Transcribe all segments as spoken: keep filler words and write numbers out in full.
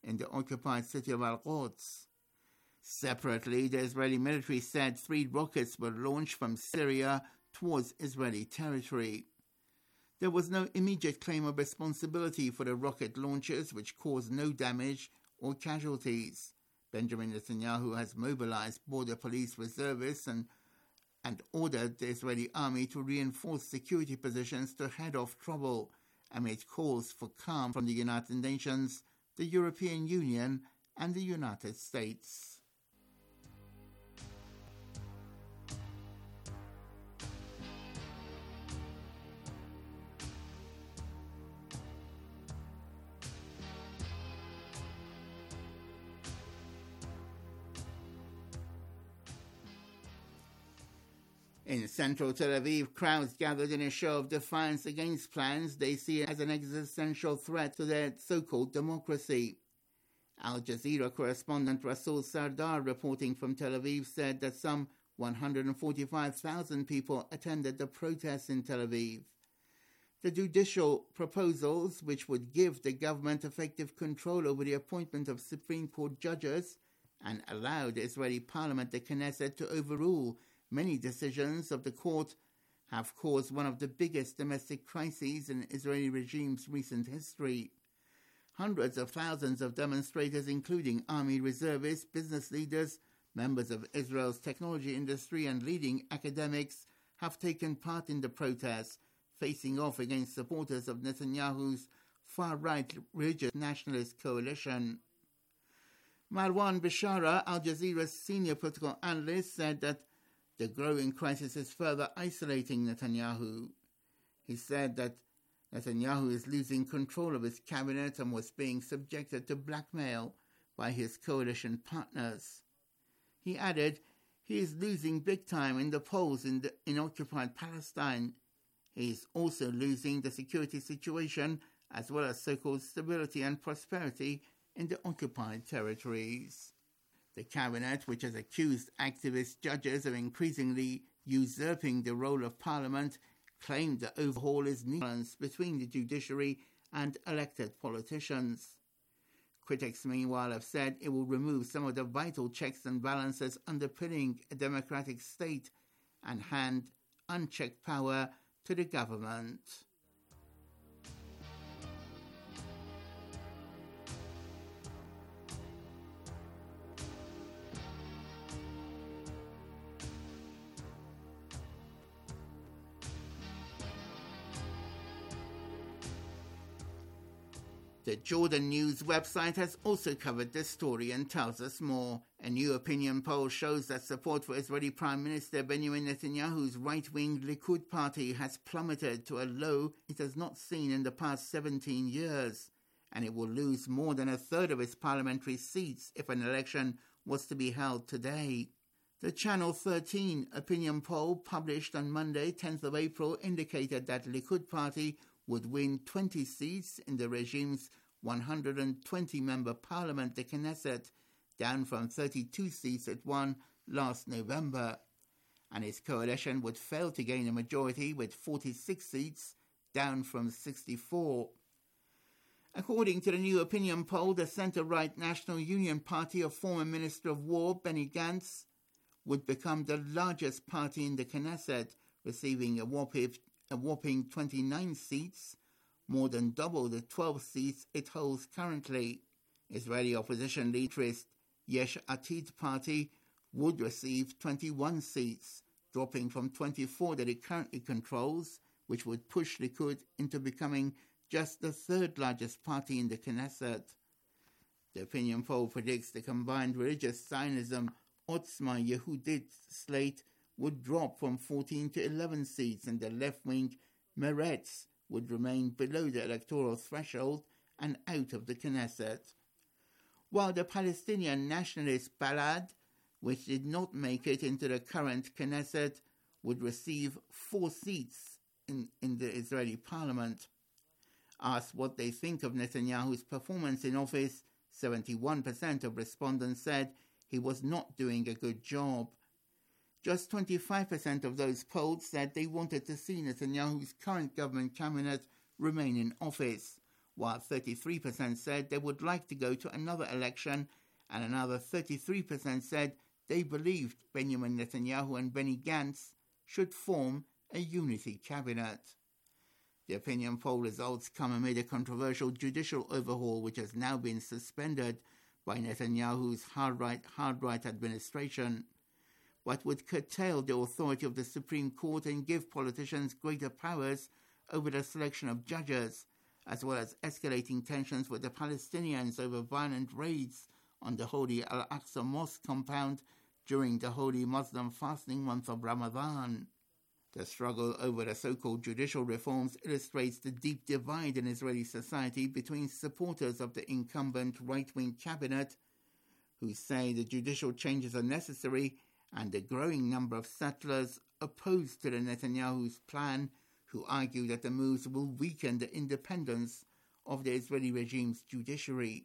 in the occupied city of Al-Quds. Separately, the Israeli military said three rockets were launched from Syria towards Israeli territory. There was no immediate claim of responsibility for the rocket launches, which caused no damage or casualties. Benjamin Netanyahu has mobilized border police reservists and, and ordered the Israeli army to reinforce security positions to head off trouble, amid calls for calm from the United Nations, the European Union, and the United States. In central Tel Aviv, crowds gathered in a show of defiance against plans they see as an existential threat to their so-called democracy. Al Jazeera correspondent Rasul Sardar, reporting from Tel Aviv, said that some one hundred forty-five thousand people attended the protests in Tel Aviv. The judicial proposals, which would give the government effective control over the appointment of Supreme Court judges and allow the Israeli parliament, the Knesset, to overrule many decisions of the court, have caused one of the biggest domestic crises in Israeli regime's recent history. Hundreds of thousands of demonstrators, including army reservists, business leaders, members of Israel's technology industry, and leading academics, have taken part in the protests, facing off against supporters of Netanyahu's far-right religious nationalist coalition. Marwan Bishara, Al Jazeera's senior political analyst, said that the growing crisis is further isolating Netanyahu. He said that Netanyahu is losing control of his cabinet and was being subjected to blackmail by his coalition partners. He added, he is losing big time in the polls in, the, in occupied Palestine. He is also losing the security situation as well as so-called stability and prosperity in the occupied territories. The cabinet, which has accused activist judges of increasingly usurping the role of parliament, claimed the overhaul is balance between the judiciary and elected politicians. Critics, meanwhile, have said it will remove some of the vital checks and balances underpinning a democratic state and hand unchecked power to the government. The Jordan News website has also covered this story and tells us more. A new opinion poll shows that support for Israeli Prime Minister Benjamin Netanyahu's right-wing Likud party has plummeted to a low it has not seen in the past seventeen years, and it will lose more than a third of its parliamentary seats if an election was to be held today. The Channel thirteen opinion poll published on Monday, tenth of April, indicated that Likud party would win twenty seats in the regime's one hundred twenty member parliament, the Knesset, down from thirty-two seats it won last November. And its coalition would fail to gain a majority with forty-six seats, down from sixty-four. According to the new opinion poll, the centre-right National Union Party of former Minister of War Benny Gantz would become the largest party in the Knesset, receiving a whopping a whopping twenty-nine seats, more than double the twelve seats it holds currently. Israeli opposition leaderist Yesh Atid party would receive twenty-one seats, dropping from twenty-four that it currently controls, which would push Likud into becoming just the third largest party in the Knesset. The opinion poll predicts the combined religious Zionism Otzma Yehudit slate would drop from fourteen to eleven seats, and the left-wing Meretz would remain below the electoral threshold and out of the Knesset. While the Palestinian nationalist Balad, which did not make it into the current Knesset, would receive four seats in, in the Israeli parliament. Asked what they think of Netanyahu's performance in office, seventy-one percent of respondents said he was not doing a good job. Just twenty-five percent of those polled said they wanted to see Netanyahu's current government cabinet remain in office, while thirty-three percent said they would like to go to another election, and another thirty-three percent said they believed Benjamin Netanyahu and Benny Gantz should form a unity cabinet. The opinion poll results come amid a controversial judicial overhaul which has now been suspended by Netanyahu's hard-right, hard-right administration. What would curtail the authority of the Supreme Court and give politicians greater powers over the selection of judges, as well as escalating tensions with the Palestinians over violent raids on the Holy Al-Aqsa Mosque compound during the holy Muslim fasting month of Ramadan. The struggle over the so-called judicial reforms illustrates the deep divide in Israeli society between supporters of the incumbent right-wing cabinet, who say the judicial changes are necessary, and the growing number of settlers opposed to the Netanyahu's plan, who argue that the moves will weaken the independence of the Israeli regime's judiciary.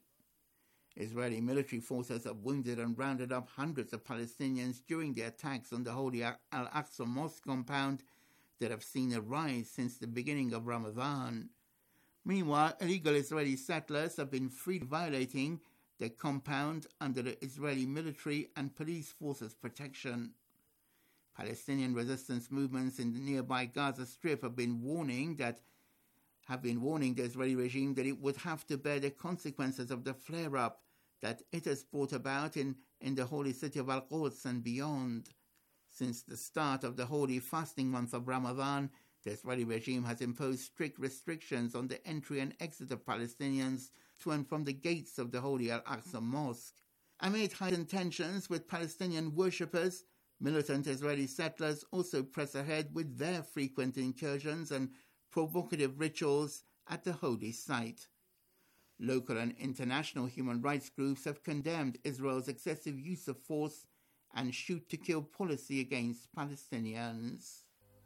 Israeli military forces have wounded and rounded up hundreds of Palestinians during the attacks on the Holy Al-Aqsa Mosque compound that have seen a rise since the beginning of Ramadan. Meanwhile, illegal Israeli settlers have been freed, violating the compound under the Israeli military and police forces' protection. Palestinian resistance movements in the nearby Gaza Strip have been warning that have been warning the Israeli regime that it would have to bear the consequences of the flare-up that it has brought about in, in the holy city of Al-Quds and beyond. Since the start of the holy fasting month of Ramadan, the Israeli regime has imposed strict restrictions on the entry and exit of Palestinians to and from the gates of the holy Al-Aqsa Mosque. Amid heightened tensions with Palestinian worshippers, militant Israeli settlers also press ahead with their frequent incursions and provocative rituals at the holy site. Local and international human rights groups have condemned Israel's excessive use of force and shoot-to-kill policy against Palestinians.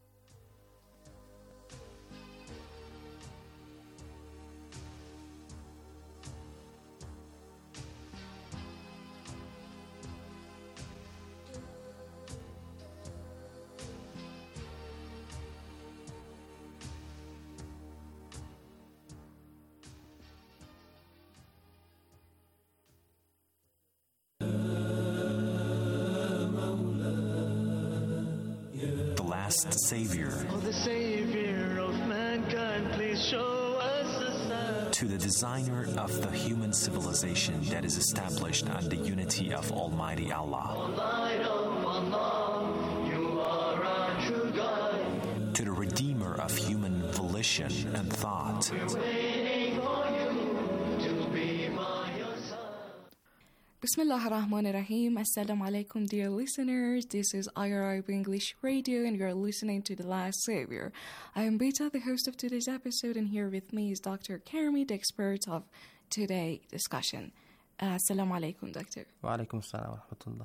Savior. Oh, the Savior of mankind, please show us a sign. To the designer of the human civilization that is established on the unity of Almighty Allah. O light of Allah, you are our true guide. To the redeemer of human volition and thought. We're waiting for you to be by your side. Bismillah ar-Rahman ar-Rahim. Assalamu alaikum, dear listeners. This is I R I B English Radio, and you're listening to The Last Savior. I am Beta, the host of today's episode, and here with me is Doctor Karmi, the expert of today's discussion. Uh, Assalamu alaikum, Doctor. Wa alaikum assalam wa rahmatullah.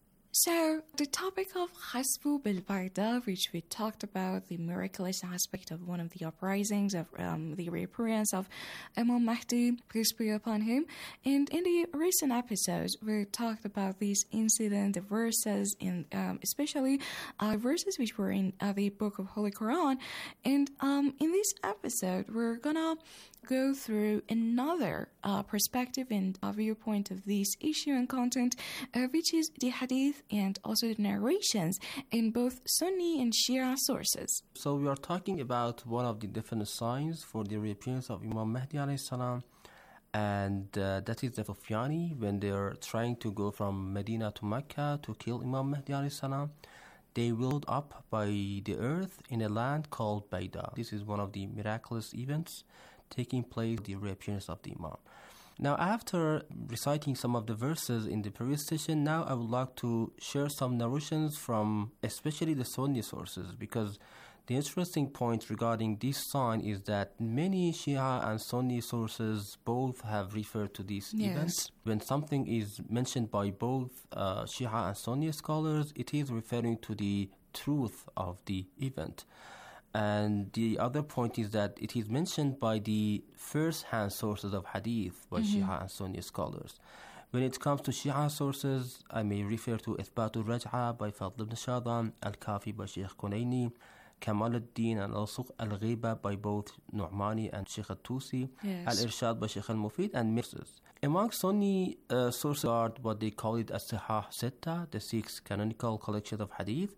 So, the topic of Hasbu bil-Barda, which we talked about, the miraculous aspect of one of the uprisings, of um, the reappearance of Imam Mahdi, peace be upon him. And in the recent episodes, we talked about this incident, the verses, in, um, especially uh, verses which were in uh, the book of Holy Quran. And um, in this episode, we're gonna go through another uh, perspective and uh, viewpoint of this issue and content, uh, which is the hadith and also the narrations in both Sunni and Shia sources. So we are talking about one of the definite signs for the reappearance of Imam Mahdi alayhi salam, and uh, that is the Sufyani. When they are trying to go from Medina to Mecca to kill Imam Mahdi alayhi salam, they will up by the earth in a land called Baida. This is one of the miraculous events taking place, the reappearance of the Imam. Now, after reciting some of the verses in the previous session, now I would like to share some narrations from especially the Sunni sources, because the interesting point regarding this sign is that many Shia and Sunni sources both have referred to this Yes. event. When something is mentioned by both uh, Shia and Sunni scholars, it is referring to the truth of the event. And the other point is that it is mentioned by the first-hand sources of hadith by mm-hmm. Shia and Sunni scholars. When it comes to Shia sources, I may refer to Ithbat al-Raj'a by Fadl ibn Shadhan, Al-Kafi by Sheikh Kunaini, Kamal al-Din, and also Al-Ghiba by both Nu'mani and Sheikh al-Tusi, Yes. Al-Irshad by Sheikh al-Mufid, and mixes. Among Sunni uh, sources are what they call it as Sahih Sitta, the six canonical collections of hadith.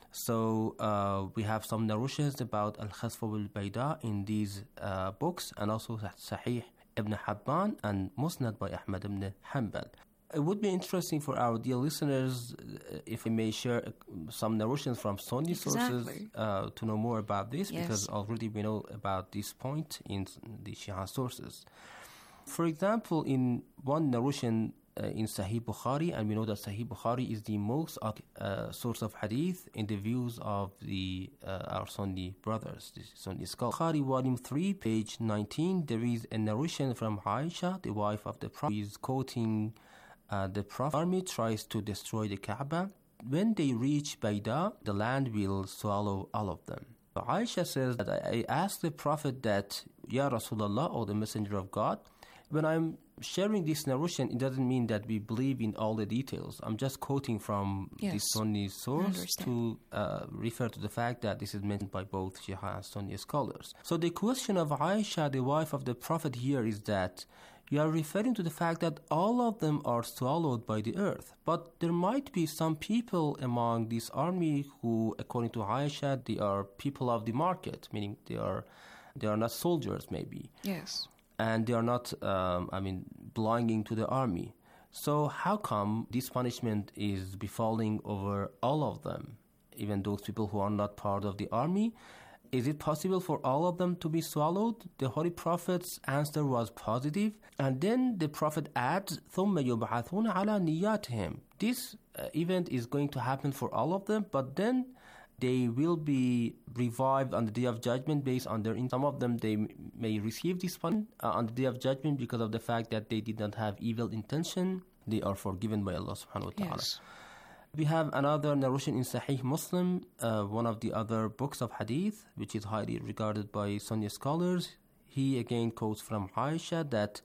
So uh, we have some narrations about Al-Khasf al-Bayda in these uh, books, and also Sahih Ibn Habban and Musnad by Ahmad ibn Hanbal. It would be interesting for our dear listeners uh, if we may share uh, some narrations from Sunni sources Exactly. uh, to know more about this, Yes. because already we know about this point in the Shia sources. For example, in one narration uh, in Sahih Bukhari, and we know that Sahih Bukhari is the most uh, source of hadith in the views of the uh, our Sunni brothers, the Sunni scholars. Bukhari, volume three, page nineteen, there is a narration from Aisha, the wife of the Prophet, who is quoting uh, the Prophet. Army tries to destroy the Kaaba. When they reach Bayda, the land will swallow all of them. So Aisha says that I asked the Prophet that, Ya Rasulullah, or the Messenger of God, when I'm sharing this narration, it doesn't mean that we believe in all the details. I'm just quoting from Yes, this Sunni I source understand. to uh, refer to the fact that this is mentioned by both Shia and Sunni scholars. So the question of Aisha, the wife of the Prophet, here is that you are referring to the fact that all of them are swallowed by the earth. But there might be some people among this army who, according to Aisha, they are people of the market, meaning they are they are not soldiers, maybe. Yes. And they are not, um, I mean, belonging to the army. So how come this punishment is befalling over all of them, even those people who are not part of the army? Is it possible for all of them to be swallowed? The Holy Prophet's answer was positive. And then the Prophet adds, ثُمَّ يُبْعَثُونَ عَلَى نِيَّاتِهِمْ. This uh, event is going to happen for all of them, but then they will be revived on the Day of Judgment based on their in some of them they m- may receive this punishment uh, on the Day of Judgment because of the fact that they did not have evil intention. They are forgiven by Allah subhanahu wa ta'ala. Yes. We have another narration in Sahih Muslim, uh, one of the other books of hadith, which is highly regarded by Sunni scholars. He again quotes from Aisha that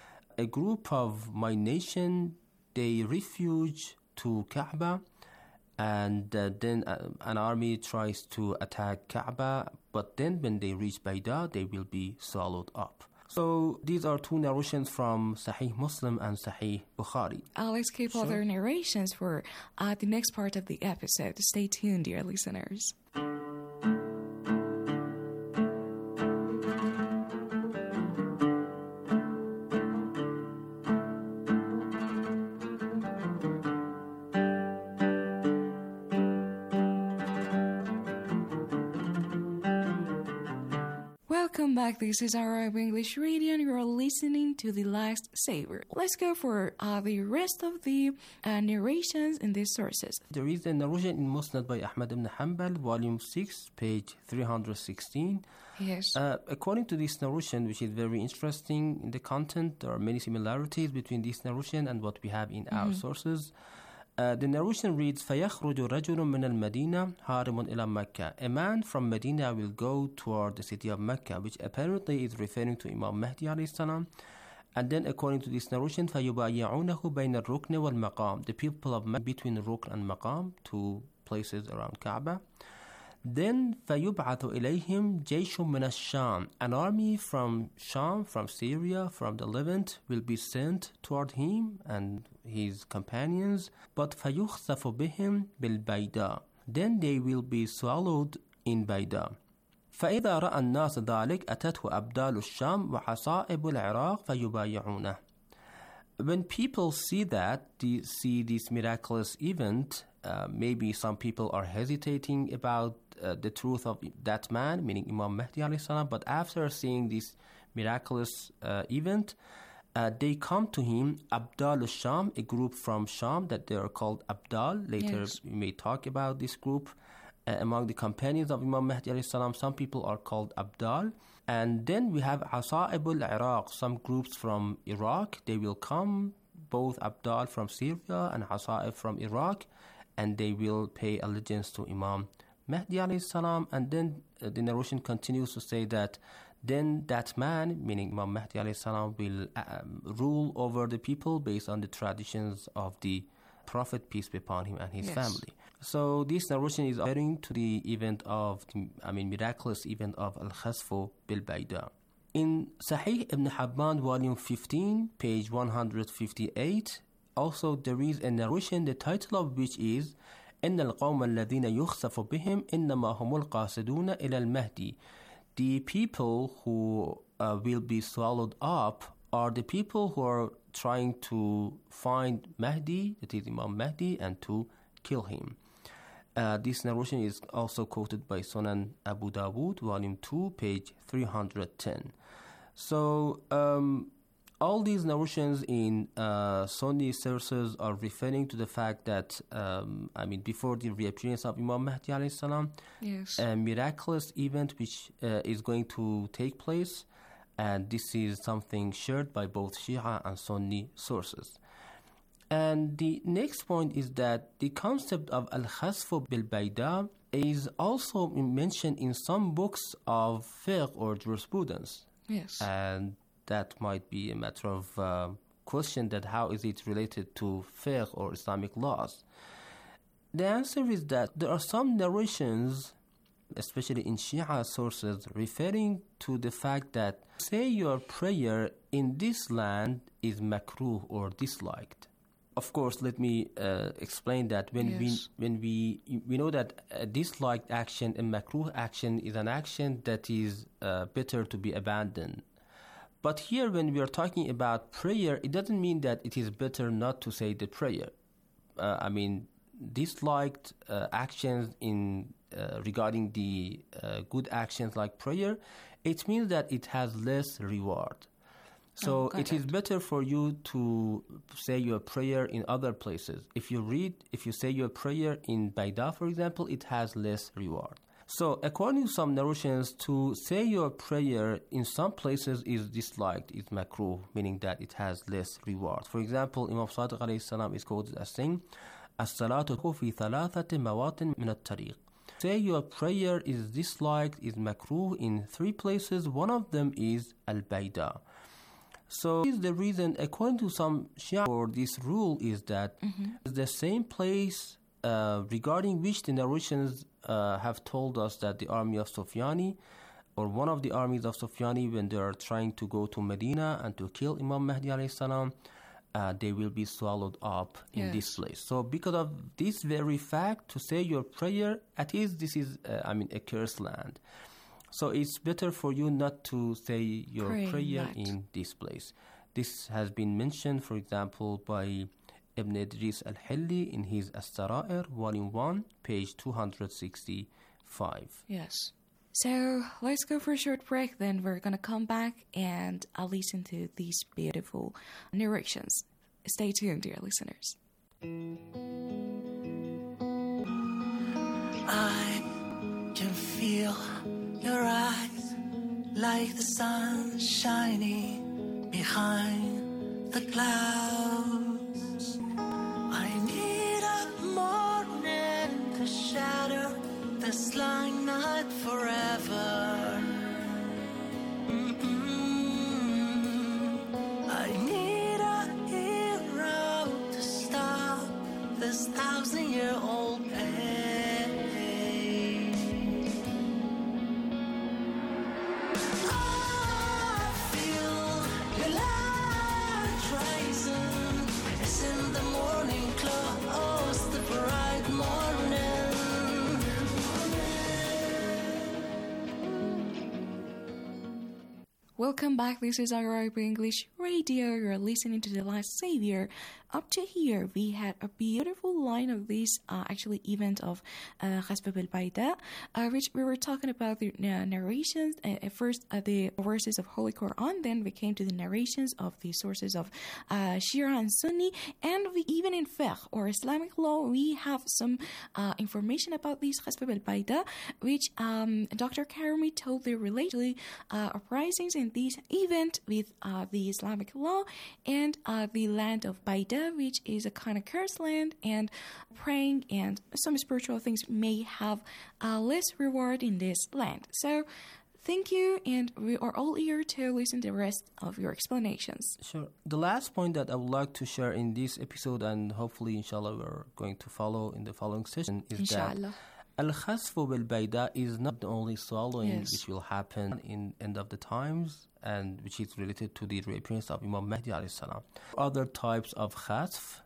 a group of my nation, they refuge to Kaaba, and uh, then uh, an army tries to attack Kaaba, but then when they reach Bayda, they will be swallowed up. So these are two narrations from Sahih Muslim and Sahih Bukhari. Uh, let's keep Sure. other narrations for uh, the next part of the episode. Stay tuned, dear listeners. Welcome back. This is Arab English Radio, and you're listening to The Last Savior. Let's go for uh, the rest of the uh, narrations in these sources. There is a narration in Musnad by Ahmad ibn Hanbal, volume six, page three hundred sixteen. Yes. Uh, according to this narration, which is very interesting in the content, there are many similarities between this narration and what we have in our sources. Uh, the narration reads, فَيَخْرُجُ رَجُلٌ مِّنَ الْمَدِينَةِ هَارِمٌ إِلَى مَكَّةِ. A man from Medina will go toward the city of Mecca, which apparently is referring to Imam Mahdi alayhi salam. And then according to this narration, فَيُبَايِعُونَهُ بَيْنَ الرُّكْنِ وَالْمَقَامِ. The people of Mecca between Rukn and Maqam, two places around Kaaba. Then فَيُبْعَثُ إِلَيْهِمْ جَيْشٌ مِّنَ الشَّامِ. An army from Sham, from Syria, from the Levant will be sent toward him and his companions. But فَيُخْسَفُ بِهِمْ بِالْبَيْدَى. Then they will be swallowed in Bayda. فإذا رأى الناس ذلك أتته أبدال الشام وحصائب العراق فيبايعونه. When people see that, they see this miraculous event, uh, maybe some people are hesitating about uh, the truth of that man, meaning Imam Mahdi alayhi salam, but after seeing this miraculous uh, event, uh, they come to him, Abdal al-Sham, a group from Sham that they are called Abdal. Later Yes. we may talk about this group. Uh, among the companions of Imam Mahdi alayhi salam, some people are called Abdal. And then we have Asa'ib al-Iraq, some groups from Iraq. They will come, both Abdal from Syria and Asa'ib from Iraq, and they will pay allegiance to Imam Mahdi alayhi salam. And then uh, the narration continues to say that then that man, meaning Imam Mahdi alayhi salam, will um, rule over the people based on the traditions of the Prophet, peace be upon him, and his Yes. family. So this narration is referring to the event of, the, I mean, miraculous event of Al-Khasfu bil-Bayda. In Sahih Ibn Habban, volume fifteen, page one hundred fifty-eight, also there is a narration, the title of which is إن القوم الذين يخسف بهم إنما هم القاصدون إلى المهدي. The people who uh, will be swallowed up are the people who are trying to find Mahdi, that is Imam Mahdi, and to kill him. Uh, this narration is also quoted by Sunan Abu Dawud, volume two, page three hundred ten. So, um, all these narrations in uh, Sunni sources are referring to the fact that, um, I mean, before the reappearance of Imam Mahdi alayhi salam, Yes. a miraculous event which uh, is going to take place, and this is something shared by both Shia and Sunni sources. And the next point is that the concept of al-khasfu bil-bayda is also mentioned in some books of fiqh or jurisprudence. Yes. And that might be a matter of uh, question, that how is it related to fiqh or Islamic laws? The answer is that there are some narrations, especially in Shia sources, referring to the fact that say your prayer in this land is makruh or disliked. Of course, let me uh, explain that when Yes. we when we we know that a disliked action, a makruh action, is an action that is uh, better to be abandoned. But here, when we are talking about prayer, it doesn't mean that it is better not to say the prayer. Uh, I mean, disliked uh, actions in uh, regarding the uh, good actions like prayer, it means that it has less reward. So Oh, got it is it. better for you to say your prayer in other places. If you read, if you say your prayer in Bayda, for example, it has less reward. So according to some narrations, to say your prayer in some places is disliked, is makruh, meaning that it has less reward. For example, Imam Sadiq alayhi salam is quoted as saying, "As-salatu fi thalathati mawatin min at-tariq." Say your prayer is disliked, is makruh in three places. One of them is al-Bayda. So this is the reason, according to some Shia, for this rule is that the same place uh, regarding which the narrations uh, have told us that the army of Sufyani, or one of the armies of Sufyani, when they are trying to go to Medina and to kill Imam Mahdi alayhi salam, uh, they will be swallowed up in Yes. this place. So because of this very fact, to say your prayer, at least this is, uh, I mean, a cursed land. So it's better for you not to say your Pray prayer not. in this place. This has been mentioned, for example, by Ibn Idris al-Hilli in his As-Sara'ir, volume one, page two hundred sixty-five. Yes. So let's go for a short break, then we're going to come back and I'll listen to these beautiful narrations. Stay tuned, dear listeners. I can feel your eyes like the sun shining behind the clouds. I need a morning to shatter this long night forever. Mm-mm. I need a hero to stop this thousand-year-old pain. I feel your light rising. It's in the morning close, the bright morning. Welcome back. This is Arabic English Radio. You're listening to The Last Savior. Up to here, we had a beautiful line of this uh, actually event of uh, Khasf al-Bayda, uh, which we were talking about the uh, narrations. Uh, at first, uh, the verses of Holy Quran, then we came to the narrations of the sources of uh, Shia and Sunni, and we, even in fiqh or Islamic law, we have some uh, information about these Khasf al-Bayda, which um, Doctor Karami told the related uh, uprisings in this event with uh, the Islamic law and uh, the land of Bayda, which is a kind of cursed land, and praying and some spiritual things may have uh, less reward in this land. So Thank you, and we are all eager to listen to the rest of your explanations. Sure. The last point that I would like to share in this episode, and hopefully, inshallah, we're going to follow in the following session, is Inshallah. that al-khasfu bil-bayda is not the only swallowing Yes. which will happen in end of the times, and which is related to the reappearance of Imam Mahdi alayhi salam. Other types of khasf,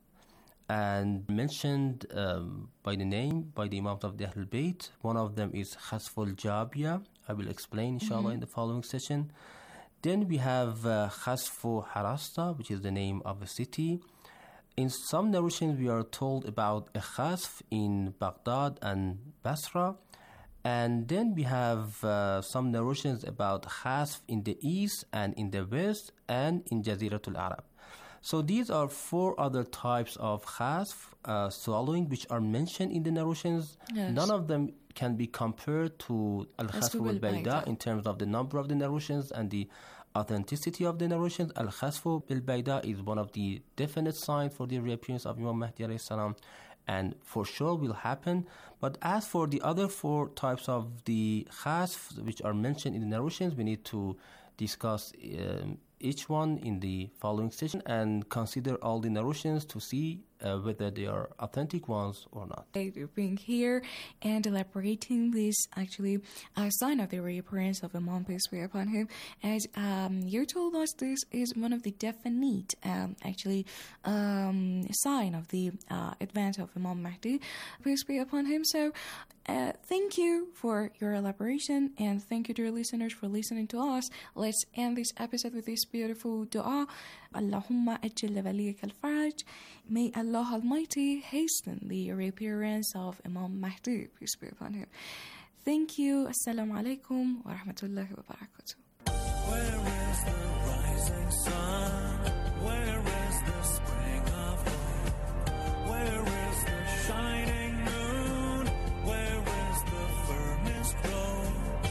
and mentioned um, by the name, by the Imams of the Ahl Bayt. One of them is khasful jabia. I will explain, inshallah, mm-hmm. in the following session. Then we have uh, khasfu harasta, which is the name of a city. In some narrations, we are told about a khasf in Baghdad and Basra. And then we have uh, some narrations about khasf in the east and in the west and in Jaziratul Arab. So these are four other types of khasf, uh, swallowing, which are mentioned in the narrations. Yes. None of them can be compared to al-khasfu bil-bayda in terms of the number of the narrations and the authenticity of the narrations. Al-khasfu bil-bayda is one of the definite signs for the reappearance of Imam Mahdi alayhi salam, and for sure will happen. But as for the other four types of the khasf which are mentioned in the narrations, we need to discuss um, each one in the following session and consider all the narrations to see uh, whether they are authentic ones or not. Being here and elaborating this actually a sign of the reappearance of Imam, peace be upon him. As um, you told us, this is one of the definite um, actually um, sign of the uh, advent of Imam Mahdi, peace be upon him. So uh, thank you for your elaboration, and thank you to your listeners for listening to us. Let's end this episode with this beautiful dua. Allahumma ajil waliyak al-faraj. May Allah Almighty hasten the reappearance of Imam Mahdi, peace be upon him. Thank you. Assalamu alaikum wa rahmatullahi wa barakatuh. Where is the rising sun? Where is the spring of hope? Where is the shining moon? Where is the firmest road?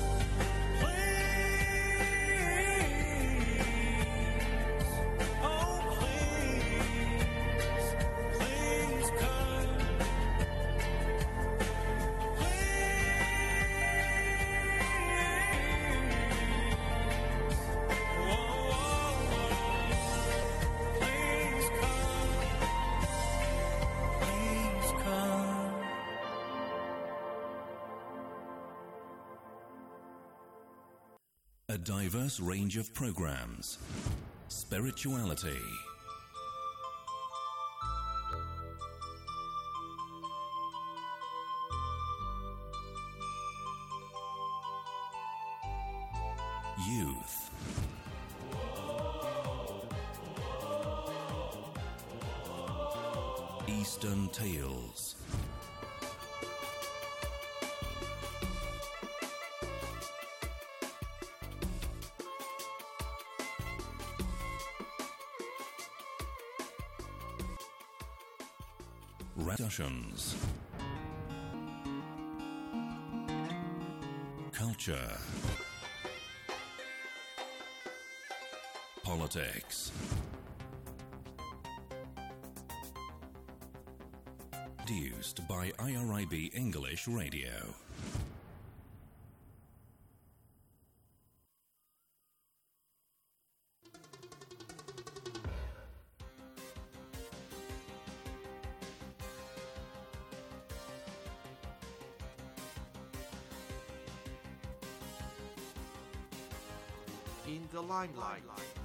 Please, oh please, please come. Please, please come. A diverse range of programs. Spirituality. Youth. Eastern Tales. Discussions. Culture. Politics. Produced by I R I B English Radio. In the limelight.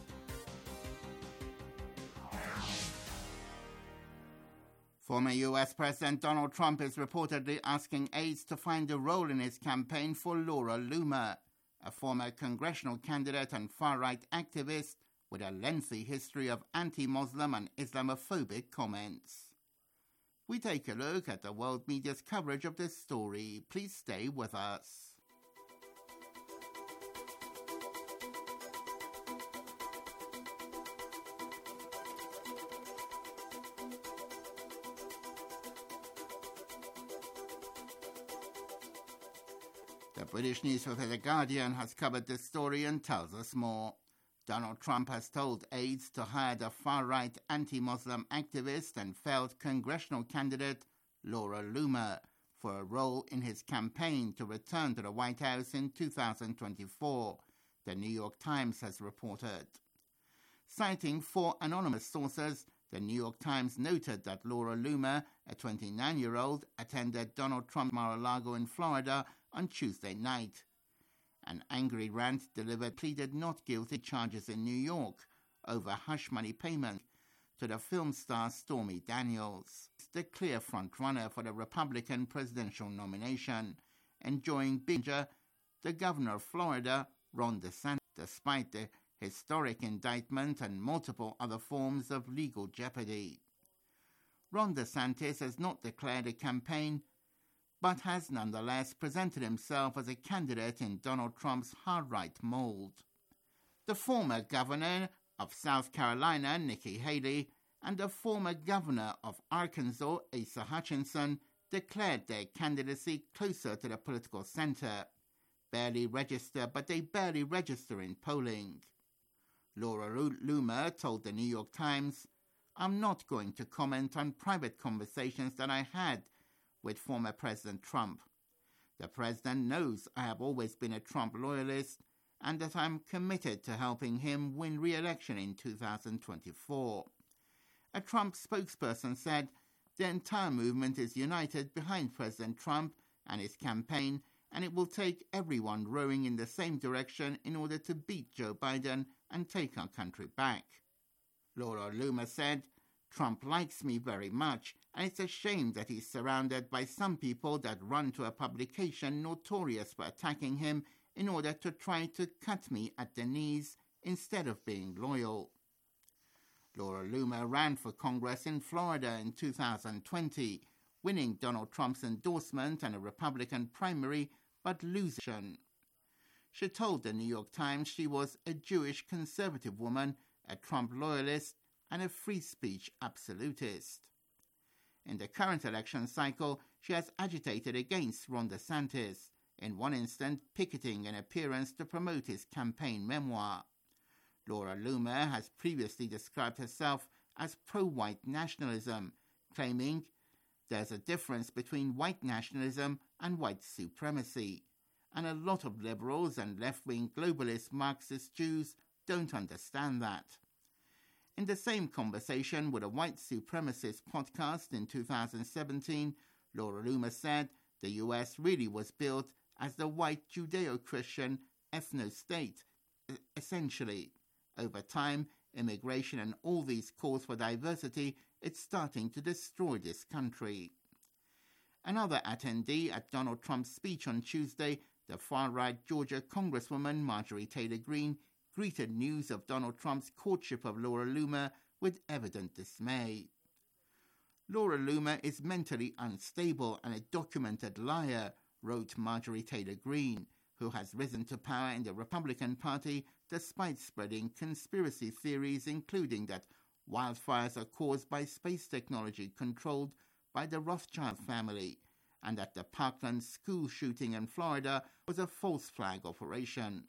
Former U S President Donald Trump is reportedly asking aides to find a role in his campaign for Laura Loomer, a former congressional candidate and far-right activist with a lengthy history of anti-Muslim and Islamophobic comments. We take a look at the world media's coverage of this story. Please stay with us. The British newspaper The Guardian has covered this story and tells us more. Donald Trump has told aides to hire the far-right anti-Muslim activist and failed congressional candidate Laura Loomer for a role in his campaign to return to the White House in two thousand twenty-four, the New York Times has reported. Citing four anonymous sources, the New York Times noted that Laura Loomer, a twenty-nine-year-old, attended Donald Trump's Mar-a-Lago in Florida on Tuesday night. An angry rant delivered pleaded not guilty charges in New York over hush money payment to the film star Stormy Daniels, the clear frontrunner for the Republican presidential nomination, enjoying binger the governor of Florida, Ron DeSantis, despite the historic indictment and multiple other forms of legal jeopardy. Ron DeSantis has not declared a campaign, but has nonetheless presented himself as a candidate in Donald Trump's hard-right mold. The former governor of South Carolina, Nikki Haley, and the former governor of Arkansas, Asa Hutchinson, declared their candidacy closer to the political center. Barely register, but they barely register in polling. Laura Loomer told the New York Times, "I'm not going to comment on private conversations that I had with former President Trump. The president knows I have always been a Trump loyalist and that I'm committed to helping him win re-election in two thousand twenty-four. A Trump spokesperson said the entire movement is united behind President Trump and his campaign, and it will take everyone rowing in the same direction in order to beat Joe Biden and take our country back." Laura Loomer said, "Trump likes me very much, and it's a shame that he's surrounded by some people that run to a publication notorious for attacking him in order to try to cut me at the knees instead of being loyal." Laura Loomer ran for Congress in Florida in two thousand twenty, winning Donald Trump's endorsement and a Republican primary, but losing. She told the New York Times she was a Jewish conservative woman, a Trump loyalist, and a free speech absolutist. In the current election cycle, she has agitated against Ron DeSantis, in one instance picketing an appearance to promote his campaign memoir. Laura Loomer has previously described herself as pro-white nationalism, claiming there's a difference between white nationalism and white supremacy, and a lot of liberals and left-wing globalist Marxist Jews don't understand that. In the same conversation with a white supremacist podcast in two thousand seventeen, Laura Loomer said the U S really was built as the white Judeo-Christian ethno-state, essentially. Over time, immigration and all these calls for diversity, it's starting to destroy this country. Another attendee at Donald Trump's speech on Tuesday, the far-right Georgia Congresswoman Marjorie Taylor Greene, greeted news of Donald Trump's courtship of Laura Loomer with evident dismay. "Laura Loomer is mentally unstable and a documented liar," wrote Marjorie Taylor Greene, who has risen to power in the Republican Party despite spreading conspiracy theories including that wildfires are caused by space technology controlled by the Rothschild family, and that the Parkland school shooting in Florida was a false flag operation.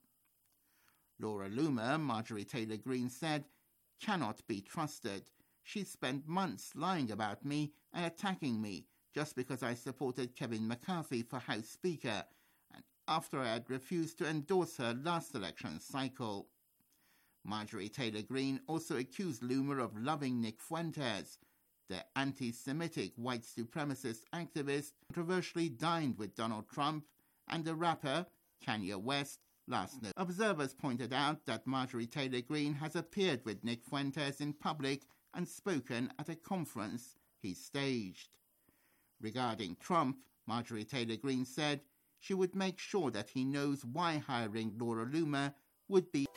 Laura Loomer, Marjorie Taylor Greene said, "cannot be trusted. She spent months lying about me and attacking me just because I supported Kevin McCarthy for House Speaker, and after I had refused to endorse her last election cycle." Marjorie Taylor Greene also accused Loomer of loving Nick Fuentes, the anti-Semitic white supremacist activist who controversially dined with Donald Trump and the rapper Kanye West last night. Observers pointed out that Marjorie Taylor Greene has appeared with Nick Fuentes in public and spoken at a conference he staged. Regarding Trump, Marjorie Taylor Greene said she would make sure that he knows why hiring Laura Loomer would be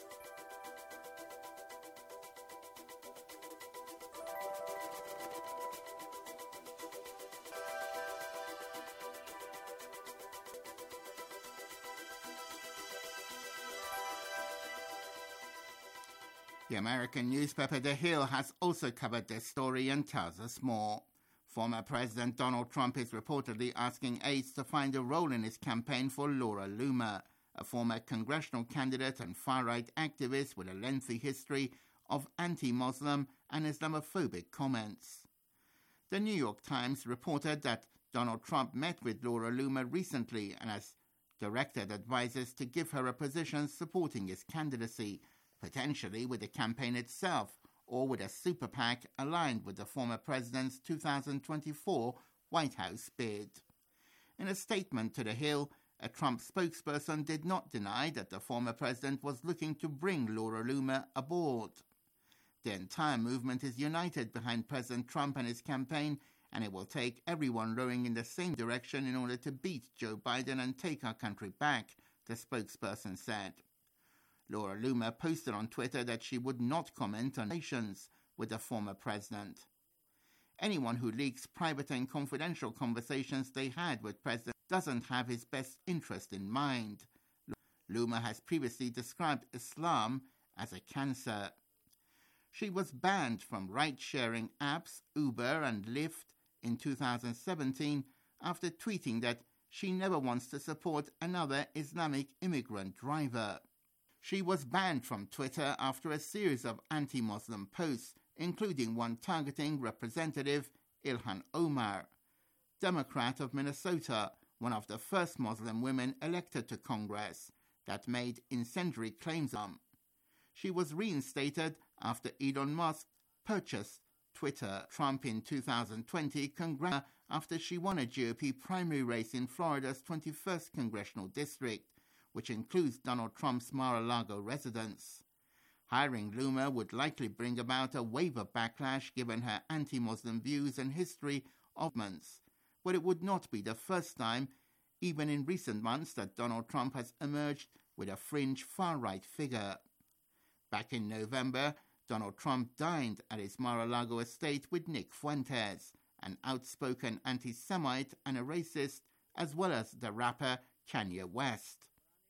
The American newspaper The Hill has also covered this story and tells us more. Former President Donald Trump is reportedly asking aides to find a role in his campaign for Laura Loomer, a former congressional candidate and far-right activist with a lengthy history of anti-Muslim and Islamophobic comments. The New York Times reported that Donald Trump met with Laura Loomer recently and has directed advisors to give her a position supporting his candidacy, potentially with the campaign itself or with a super PAC aligned with the former president's two thousand twenty-four White House bid. In a statement to The Hill, a Trump spokesperson did not deny that the former president was looking to bring Laura Loomer aboard. The entire movement is united behind President Trump and his campaign, and it will take everyone rowing in the same direction in order to beat Joe Biden and take our country back, the spokesperson said. Laura Loomer posted on Twitter that she would not comment on relations with the former president. Anyone who leaks private and confidential conversations they had with President doesn't have his best interest in mind. Loomer has previously described Islam as a cancer. She was banned from ride-sharing apps Uber and Lyft in two thousand seventeen after tweeting that she never wants to support another Islamic immigrant driver. She was banned from Twitter after a series of anti-Muslim posts, including one targeting Representative Ilhan Omar, Democrat of Minnesota, one of the first Muslim women elected to Congress, that made incendiary claims on. She was reinstated after Elon Musk purchased Twitter. Trump in two thousand twenty congratulated her after she won a G O P primary race in Florida's twenty-first congressional district, which includes Donald Trump's Mar-a-Lago residence. Hiring Loomer would likely bring about a wave of backlash given her anti-Muslim views and history of months, but it would not be the first time, even in recent months, that Donald Trump has emerged with a fringe far-right figure. Back in November, Donald Trump dined at his Mar-a-Lago estate with Nick Fuentes, an outspoken anti-Semite and a racist, as well as the rapper Kanye West.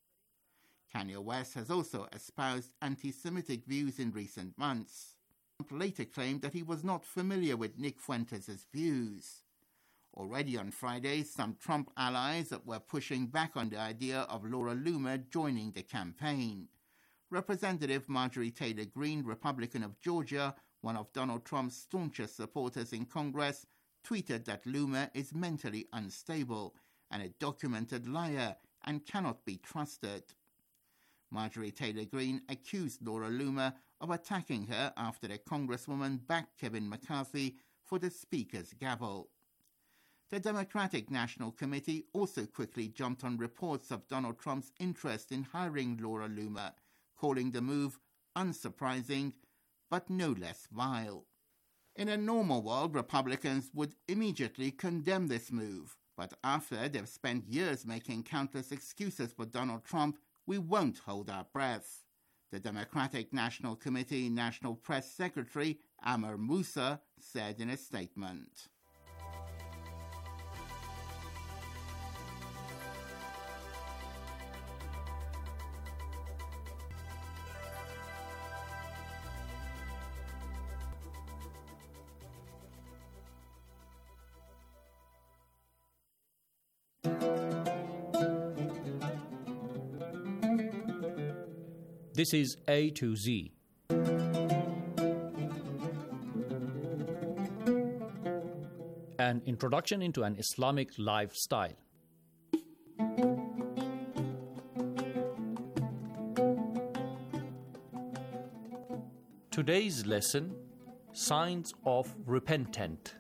Kanye West has also espoused anti-Semitic views in recent months. Trump later claimed that he was not familiar with Nick Fuentes' views. Already on Friday, some Trump allies were pushing back on the idea of Laura Loomer joining the campaign. Representative Marjorie Taylor Greene, Republican of Georgia, one of Donald Trump's staunchest supporters in Congress, tweeted that Loomer is mentally unstable and a documented liar and cannot be trusted. Marjorie Taylor Greene accused Laura Loomer of attacking her after the Congresswoman backed Kevin McCarthy for the Speaker's gavel. The Democratic National Committee also quickly jumped on reports of Donald Trump's interest in hiring Laura Loomer, calling the move unsurprising but no less vile. In a normal world, Republicans would immediately condemn this move, but after they've spent years making countless excuses for Donald Trump, we won't hold our breath. The Democratic National Committee National Press Secretary Amr Moussa said in a statement. This is A to Z. An introduction into an Islamic lifestyle. Today's lesson, Signs of Repentant.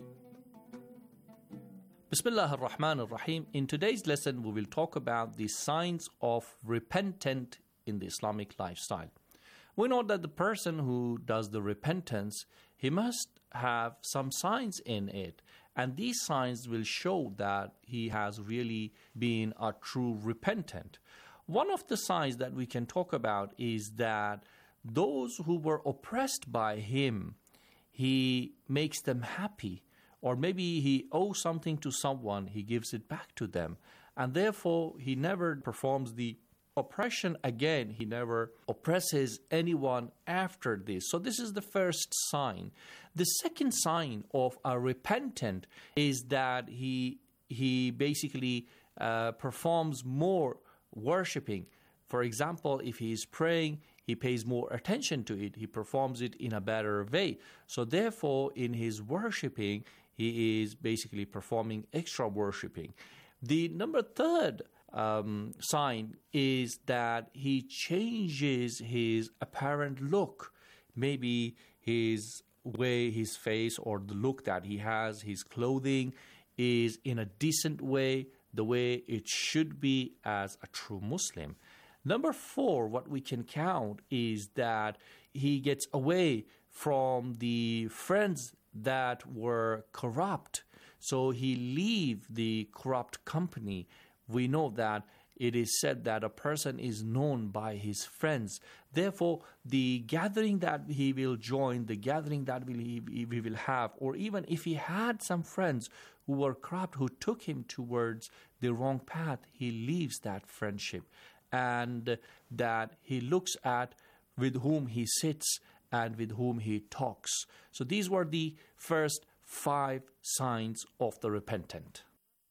Bismillah ar-Rahman ar-Rahim. In today's lesson, we will talk about the signs of repentant in the Islamic lifestyle. We know that the person who does the repentance, he must have some signs in it, and these signs will show that he has really been a true repentant. One of the signs that we can talk about is that those who were oppressed by him, he makes them happy, or maybe he owes something to someone, he gives it back to them, and therefore he never performs the oppression again. He never oppresses anyone after this. So this is the first sign. The second sign of a repentant is that he he basically uh, performs more worshiping. For example, if he is praying, he pays more attention to it. He performs it in a better way. So therefore, in his worshiping, he is basically performing extra worshipping. The number third um, sign is that he changes his apparent look. Maybe his way, his face, or the look that he has, his clothing is in a decent way, the way it should be as a true Muslim. Number four, what we can count is that he gets away from the friends that were corrupt. So he leaves the corrupt company. We know that it is said that a person is known by his friends. Therefore, the gathering that he will join, the gathering that he, he will have, or even if he had some friends who were corrupt, who took him towards the wrong path, he leaves that friendship. And that he looks at with whom he sits and with whom he talks. So these were the first five signs of the repentant.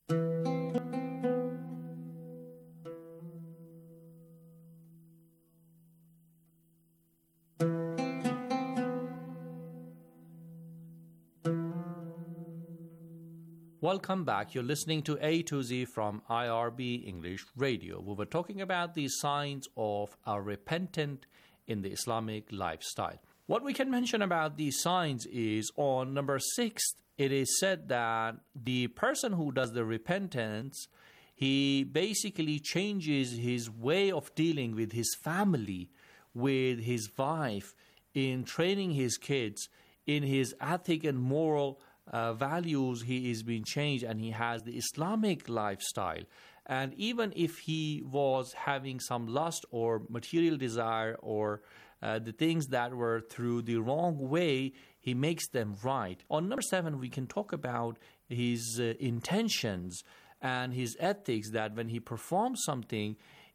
Welcome back. You're listening to A to Z from I R B English Radio. We were talking about the signs of a repentant in the Islamic lifestyle. What we can mention about these signs is on number six, it is said that the person who does the repentance, he basically changes his way of dealing with his family, with his wife, in training his kids, in his ethic and moral uh, values. He is being changed and he has the Islamic lifestyle. And even if he was having some lust or material desire or uh, the things that were through the wrong way, he makes them right. On number seven, we can talk about his uh, intentions and his ethics, that when he performs something,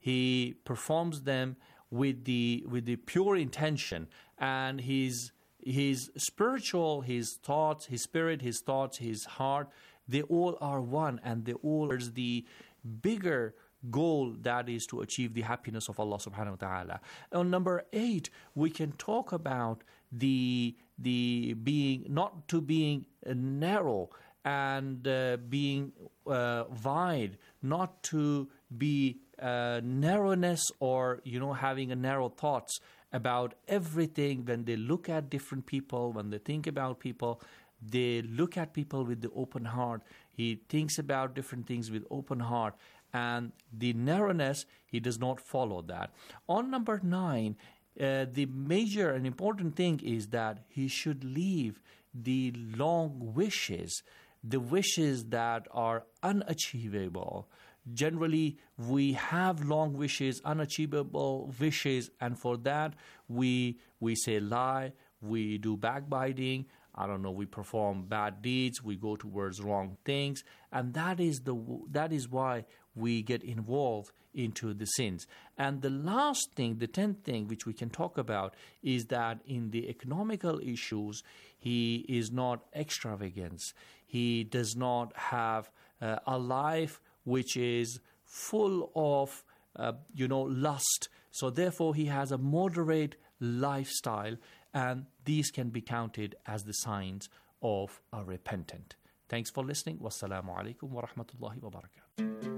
he performs them with the with the pure intention, and his his spiritual, his thoughts, his spirit, his thoughts, his heart, they all are one, and they all are the bigger goal, that is to achieve the happiness of Allah subhanahu wa ta'ala. On number eight, we can talk about the the being, not to being narrow and uh, being uh, wide, not to be uh, narrowness or, you know, having a narrow thoughts about everything. When they look at different people, when they think about people, they look at people with the open heart. He thinks about different things with open heart. And the narrowness, he does not follow that. On number nine, uh, the major and important thing is that he should leave the long wishes, the wishes that are unachievable. Generally, we have long wishes, unachievable wishes, and for that, we we say lie, we do backbiting, I don't know, we perform bad deeds, we go towards wrong things, and that is the that is why we get involved into the sins. And the last thing, the tenth thing which we can talk about, is that in the economical issues, he is not extravagant. He does not have uh, a life which is full of, uh, you know, lust. So therefore, he has a moderate lifestyle, and these can be counted as the signs of a repentant. Thanks for listening. Wassalamu alaikum wa rahmatullahi wa barakatuh.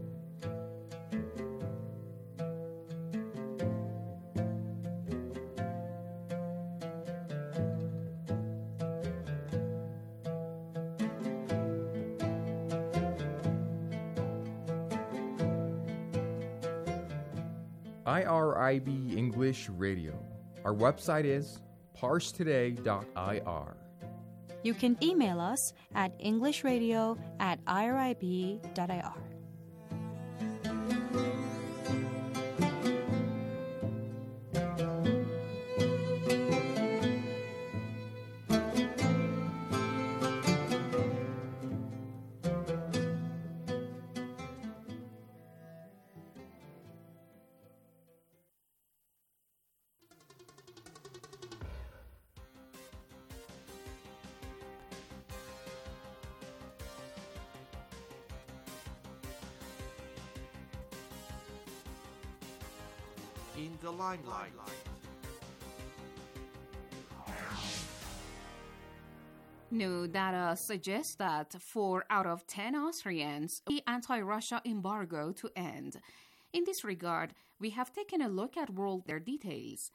I R I B English Radio. Our website is parse today dot I R. You can email us at englishradio at I R I B dot I R. In the limelight. New data suggests that four out of ten Austrians want the anti-Russia embargo to end. In this regard, we have taken a look at world their details.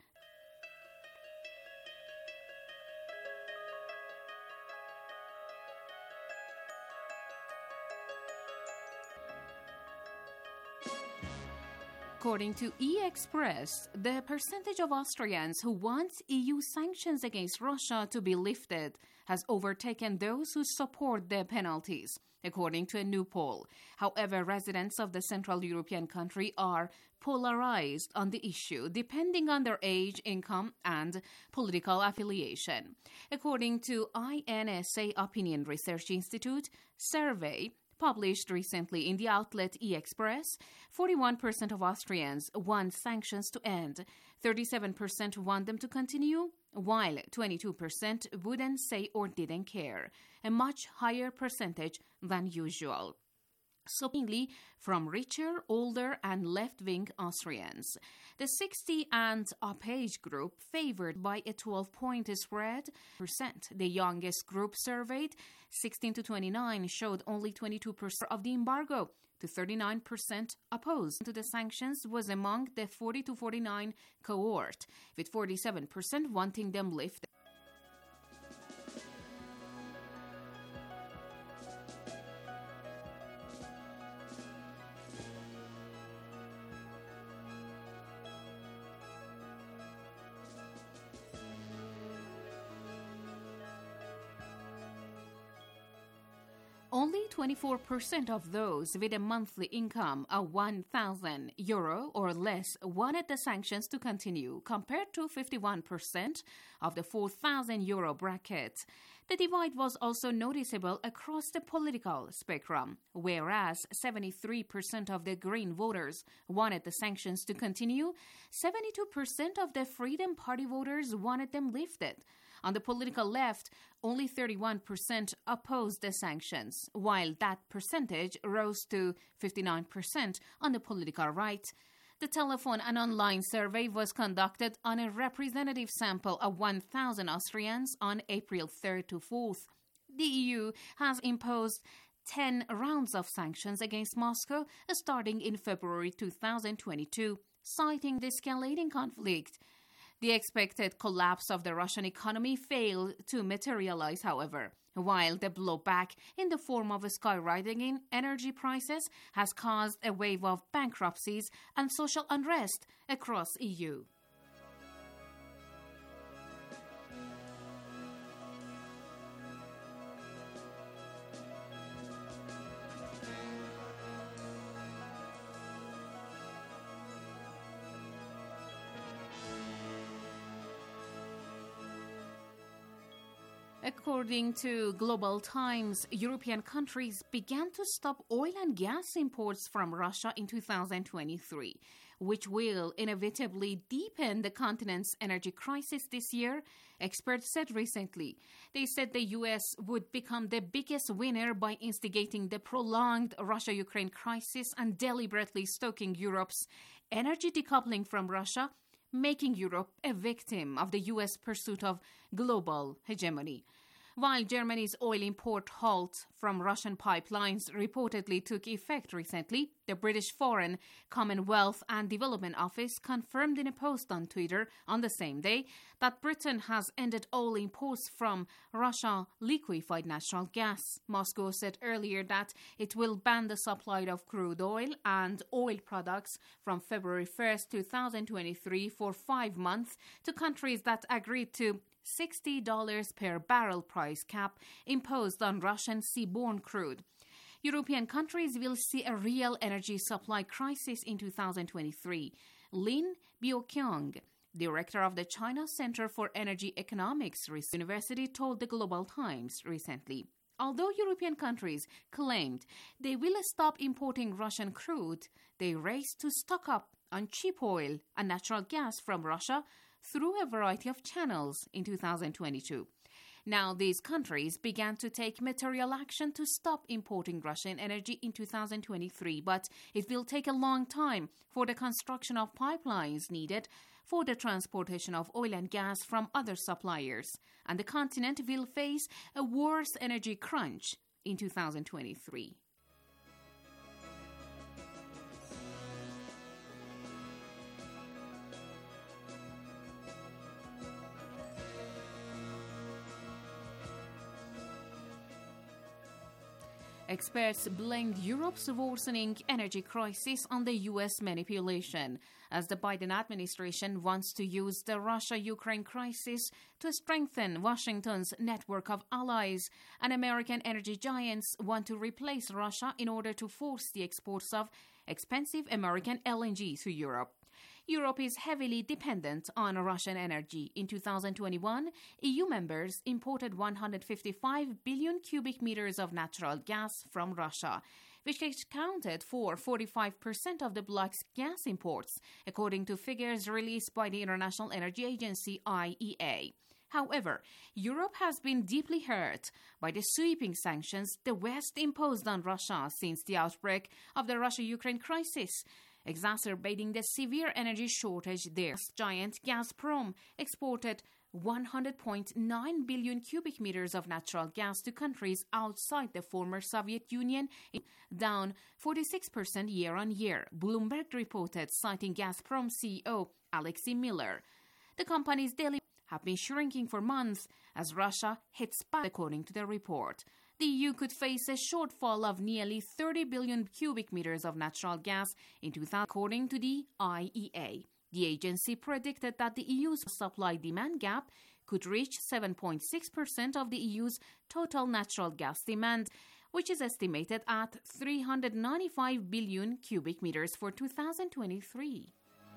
According to E-Express, the percentage of Austrians who want E U sanctions against Russia to be lifted has overtaken those who support the penalties, according to a new poll. However, residents of the Central European country are polarized on the issue, depending on their age, income, and political affiliation. According to I N S A Opinion Research Institute survey, published recently in the outlet E-Express, forty-one percent of Austrians want sanctions to end, thirty-seven percent want them to continue, while twenty-two percent wouldn't say or didn't care, a much higher percentage than usual. Surprisingly, from richer, older, and left-wing Austrians. The sixty and up age group favored by a twelve-point spread. Percent. The youngest group surveyed, sixteen to twenty-nine, showed only twenty-two percent of the embargo, to thirty-nine percent opposed to the sanctions was among the forty to forty-nine cohort, with forty-seven percent wanting them lifted. Only twenty-four percent of those with a monthly income of one thousand euro or less wanted the sanctions to continue, compared to fifty-one percent of the four thousand euro bracket. The divide was also noticeable across the political spectrum, whereas seventy-three percent of the Green voters wanted the sanctions to continue, seventy-two percent of the Freedom Party voters wanted them lifted. On the political left, only thirty-one percent opposed the sanctions, while that percentage rose to fifty-nine percent on the political right. The telephone and online survey was conducted on a representative sample of one thousand Austrians on April third to fourth. The E U has imposed ten rounds of sanctions against Moscow starting in February two thousand twenty-two, citing the escalating conflict. The expected collapse of the Russian economy failed to materialize, however, while the blowback in the form of skyrocketing energy prices has caused a wave of bankruptcies and social unrest across E U. According to Global Times, European countries began to stop oil and gas imports from Russia in two thousand twenty-three, which will inevitably deepen the continent's energy crisis this year, experts said recently. They said the U S would become the biggest winner by instigating the prolonged Russia-Ukraine crisis and deliberately stoking Europe's energy decoupling from Russia, making Europe a victim of the U S pursuit of global hegemony. While Germany's oil import halt from Russian pipelines reportedly took effect recently, the British Foreign, Commonwealth and Development Office confirmed in a post on Twitter on the same day that Britain has ended oil imports from Russia liquefied natural gas. Moscow said earlier that it will ban the supply of crude oil and oil products from February first, twenty twenty-three for five months to countries that agreed to sixty dollars per barrel price cap imposed on Russian seaborne crude. European countries will see a real energy supply crisis in two thousand twenty-three. Lin Biokyong, director of the China Center for Energy Economics Research University, told the Global Times recently. Although European countries claimed they will stop importing Russian crude, they raced to stock up on cheap oil and natural gas from Russia through a variety of channels in two thousand twenty-two. Now, these countries began to take material action to stop importing Russian energy in two thousand twenty-three, but it will take a long time for the construction of pipelines needed for the transportation of oil and gas from other suppliers, and the continent will face a worse energy crunch in two thousand twenty-three. Experts blamed Europe's worsening energy crisis on the U S manipulation, as the Biden administration wants to use the Russia-Ukraine crisis to strengthen Washington's network of allies, and American energy giants want to replace Russia in order to force the exports of expensive American L N G to Europe. Europe is heavily dependent on Russian energy. In two thousand twenty-one, E U members imported one hundred fifty-five billion cubic meters of natural gas from Russia, which accounted for forty-five percent of the bloc's gas imports, according to figures released by the International Energy Agency, I E A. However, Europe has been deeply hurt by the sweeping sanctions the West imposed on Russia since the outbreak of the Russia-Ukraine crisis, exacerbating the severe energy shortage there. Giant Gazprom exported one hundred point nine billion cubic meters of natural gas to countries outside the former Soviet Union, down forty-six percent year-on-year, Bloomberg reported, citing Gazprom C E O Alexei Miller. The company's daily have been shrinking for months as Russia hits back, according to the report. The E U could face a shortfall of nearly thirty billion cubic meters of natural gas in two thousand, according to the I E A. The agency predicted that the E U's supply-demand gap could reach seven point six percent of the E U's total natural gas demand, which is estimated at three hundred ninety-five billion cubic meters for two thousand twenty-three.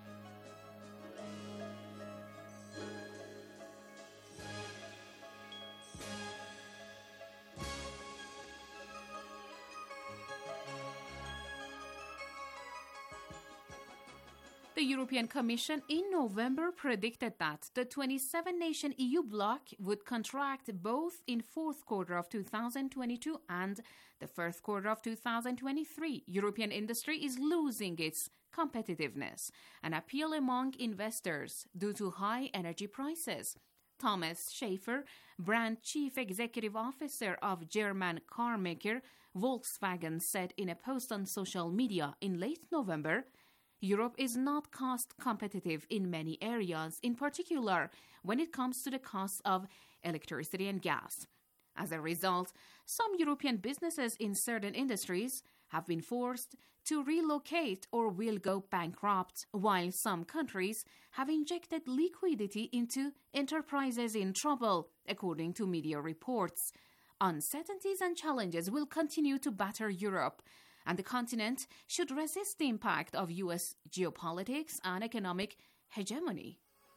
The European Commission in November predicted that the twenty-seven nation E U bloc would contract both in fourth quarter of two thousand twenty-two and the first quarter of two thousand twenty-three. European industry is losing its competitiveness and appeal among investors due to high energy prices. Thomas Schaefer, brand chief executive officer of German car maker Volkswagen, said in a post on social media in late November, Europe is not cost competitive in many areas, in particular when it comes to the cost of electricity and gas. As a result, some European businesses in certain industries have been forced to relocate or will go bankrupt, while some countries have injected liquidity into enterprises in trouble, according to media reports. Uncertainties and challenges will continue to batter Europe, and the continent should resist the impact of U S geopolitics and economic hegemony.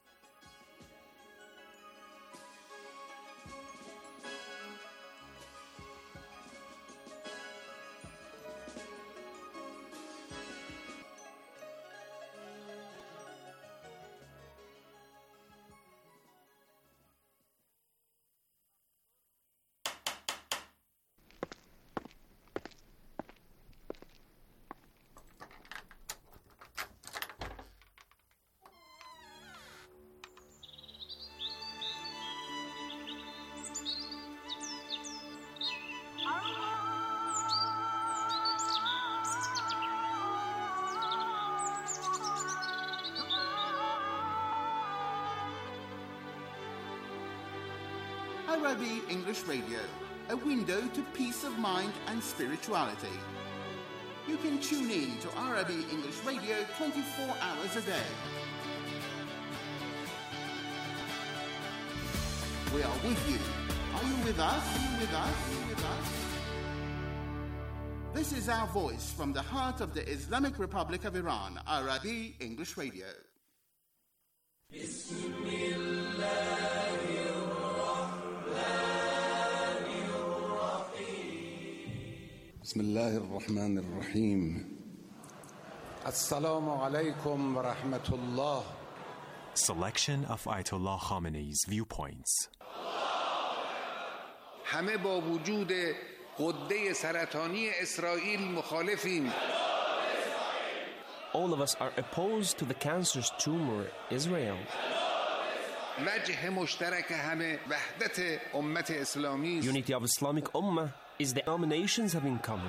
Arabi English Radio, a window to peace of mind and spirituality. You can tune in to Arabi English Radio twenty-four hours a day. We are with you. Are you with us? Are you with us? Are you with us? This is our voice from the heart of the Islamic Republic of Iran, Arabi English Radio. بسم الله الرحمن الرحيم السلام عليكم ورحمة الله. Selection of Ayatollah Khamenei's viewpoints. همه با وجود غده سرطانی اسرائیل مخالفیم. all of us are opposed to the cancerous tumor, Israel. Unity of Islamic Ummah is the denominations have in common.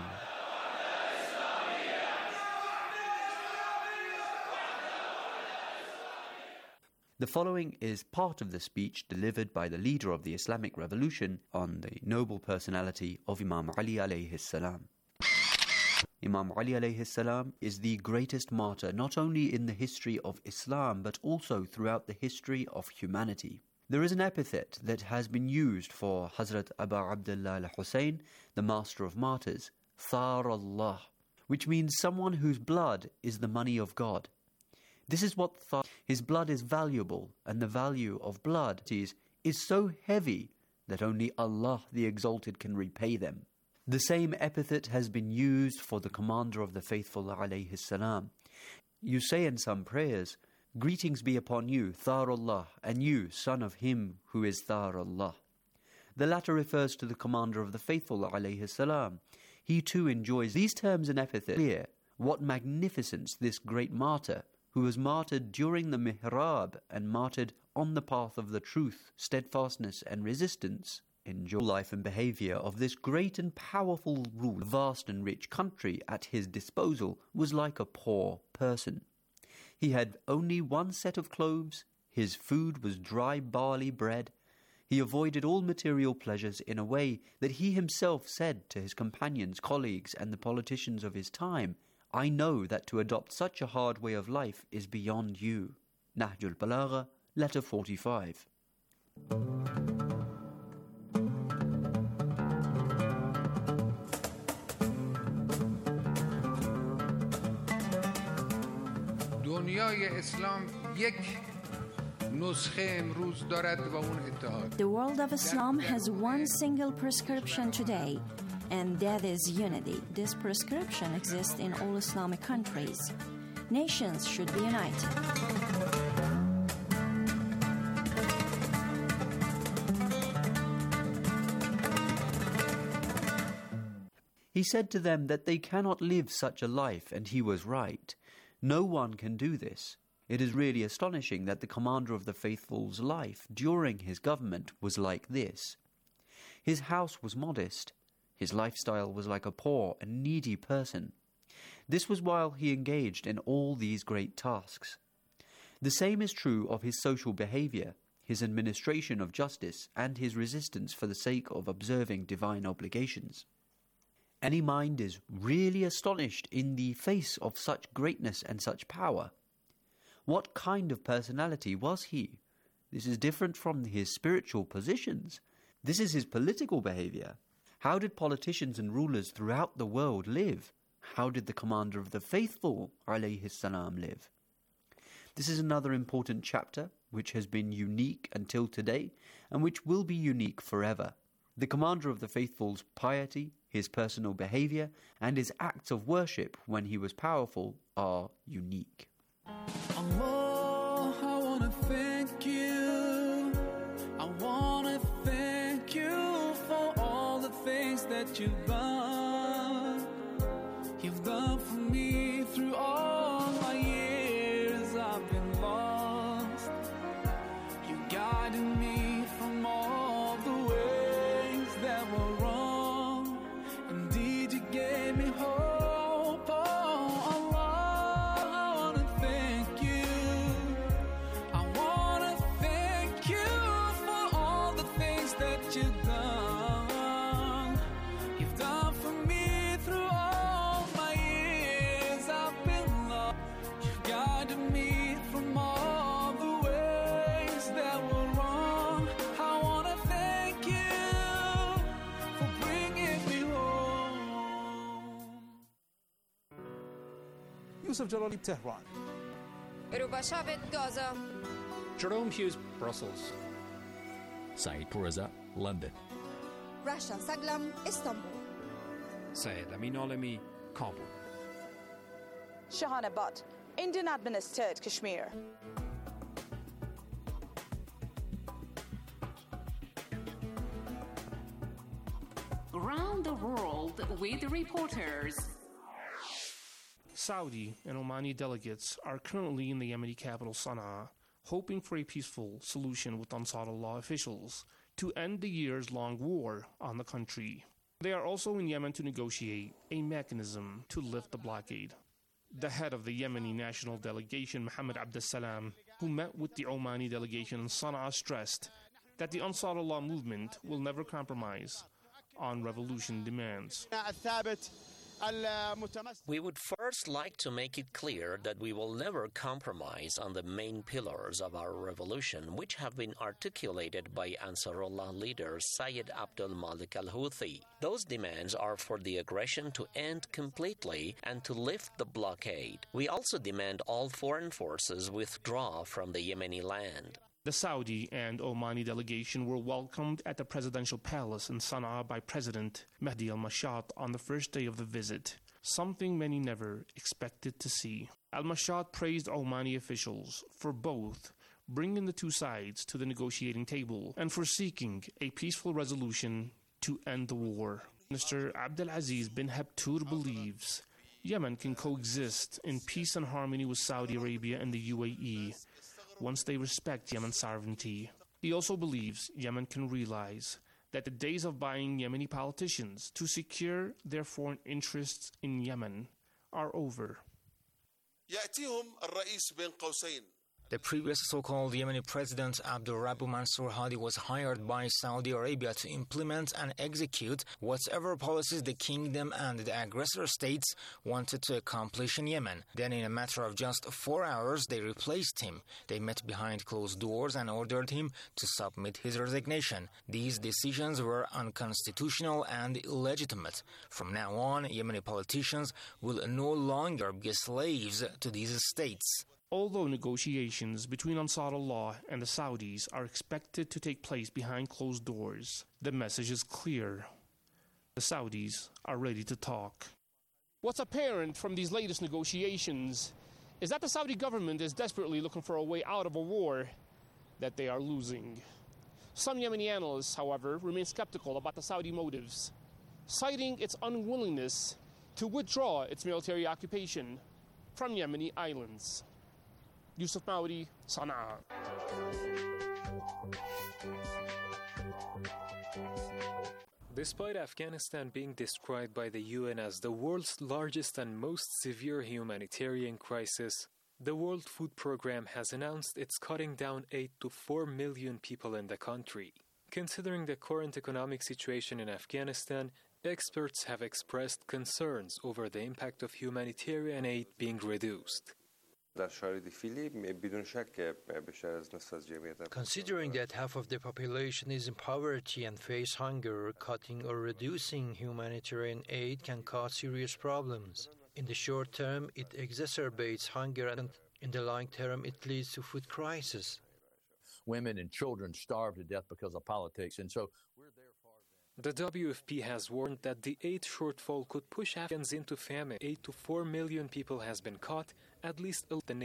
The following is part of the speech delivered by the leader of the Islamic Revolution on the noble personality of Imam Ali alayhi salam. Imam Ali alayhi salam is the greatest martyr not only in the history of Islam but also throughout the history of humanity. There is an epithet that has been used for Hazrat Aba Abdullah al-Hussein, the master of martyrs, Thar Allah, which means someone whose blood is the money of God. This is what Thar, his blood is valuable, and the value of blood is, is so heavy that only Allah the Exalted can repay them. The same epithet has been used for the commander of the faithful alayhi salam. You say in some prayers, "Greetings be upon you, Thar Allah, and you, son of him who is Thar Allah." The latter refers to the commander of the faithful alayhi salam. He too enjoys these terms and epithets. Clear what magnificence this great martyr, who was martyred during the mihrab and martyred on the path of the truth, steadfastness and resistance, enjoy life and behavior of this great and powerful ruler, vast and rich country at his disposal, was like a poor person. He had only one set of clothes, his food was dry barley bread. He avoided all material pleasures in a way that he himself said to his companions, colleagues and the politicians of his time, "I know that to adopt such a hard way of life is beyond you." Nahjul Balagha, letter forty-five. The world of Islam has one single prescription today, and that is unity. This prescription exists in all Islamic countries. Nations should be united. He said to them that they cannot live such a life, and he was right. No one can do this. It is really astonishing that the commander of the faithful's life during his government was like this. His house was modest. His lifestyle was like a poor and needy person. This was while he engaged in all these great tasks. The same is true of his social behavior, his administration of justice, and his resistance for the sake of observing divine obligations. Any mind is really astonished in the face of such greatness and such power. What kind of personality was he? This is different from his spiritual positions. This is his political behavior. How did politicians and rulers throughout the world live? How did the commander of the faithful, alayhi salam, live? This is another important chapter which has been unique until today and which will be unique forever. The commander of the faithful's piety, his personal behavior, and his acts of worship when he was powerful are unique. Allah, I wanna thank you. I wanna thank you for all the things that you've done. You've done for me through all my years I've been lost. You guided me from all the ways that were wrong. Indeed, you gave me hope. Yusuf Jalali, Tehran. Rubashavet, Gaza. Jerome Hughes, Brussels. Saeed Pourreza, London. Rasha Saglam, Istanbul. Syed Amin Alami, Kabul. Shahana Butt, Indian administered Kashmir. Around the world with reporters. Saudi and Omani delegates are currently in the Yemeni capital Sana'a, hoping for a peaceful solution with Ansarullah officials to end the years-long war on the country. They are also in Yemen to negotiate a mechanism to lift the blockade. The head of the Yemeni national delegation, Mohammed Abdessalam, who met with the Omani delegation in Sana'a, stressed that the Ansarullah movement will never compromise on revolution demands. We would first like to make it clear that we will never compromise on the main pillars of our revolution, which have been articulated by Ansarullah leader Sayyid Abdul Malik al-Houthi. Those demands are for the aggression to end completely and to lift the blockade. We also demand all foreign forces withdraw from the Yemeni land. The Saudi and Omani delegation were welcomed at the presidential palace in Sana'a by President Mahdi al-Mashat on the first day of the visit, something many never expected to see. Al-Mashat praised Omani officials for both bringing the two sides to the negotiating table and for seeking a peaceful resolution to end the war. Minister Abdulaziz bin Habtour believes Yemen can coexist in peace and harmony with Saudi Arabia and the U A E once they respect Yemen's sovereignty. He also believes Yemen can realize that the days of buying Yemeni politicians to secure their foreign interests in Yemen are over. The previous so-called Yemeni president Abdul Rabbu Mansour Hadi was hired by Saudi Arabia to implement and execute whatever policies the kingdom and the aggressor states wanted to accomplish in Yemen. Then in a matter of just four hours, they replaced him. They met behind closed doors and ordered him to submit his resignation. These decisions were unconstitutional and illegitimate. From now on, Yemeni politicians will no longer be slaves to these states. Although negotiations between Ansarullah and the Saudis are expected to take place behind closed doors, the message is clear. The Saudis are ready to talk. What's apparent from these latest negotiations is that the Saudi government is desperately looking for a way out of a war that they are losing. Some Yemeni analysts, however, remain skeptical about the Saudi motives, citing its unwillingness to withdraw its military occupation from Yemeni islands. Yusuf Maudi, Sana'a. Despite Afghanistan being described by the U N as the world's largest and most severe humanitarian crisis, the World Food Programme has announced it's cutting down aid to four million people in the country. Considering the current economic situation in Afghanistan, experts have expressed concerns over the impact of humanitarian aid being reduced. Considering that half of the population is in poverty and face hunger, cutting or reducing humanitarian aid can cause serious problems. In the short term, it exacerbates hunger, and in the long term, it leads to food crisis. Women and children starve to death because of politics, and so we're there for them. The W F P has warned that the aid shortfall could push Afghans into famine. Aid to four million people has been cut, at least the